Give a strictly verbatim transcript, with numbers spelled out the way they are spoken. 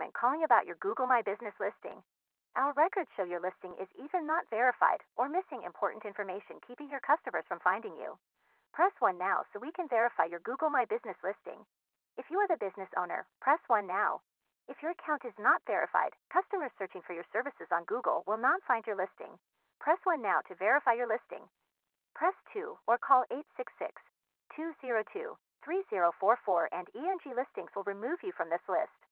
time calling about your Google My Business listing. Our records show your listing is either not verified or missing important information, keeping your customers from finding you. Press one now so we can verify your Google My Business listing. If you are the business owner, press one now. If your account is not verified, customers searching for your services on Google will not find your listing. Press one now to verify your listing. Press two or call eight six six, two zero two, three zero four four and E N G Listings will remove you from this list.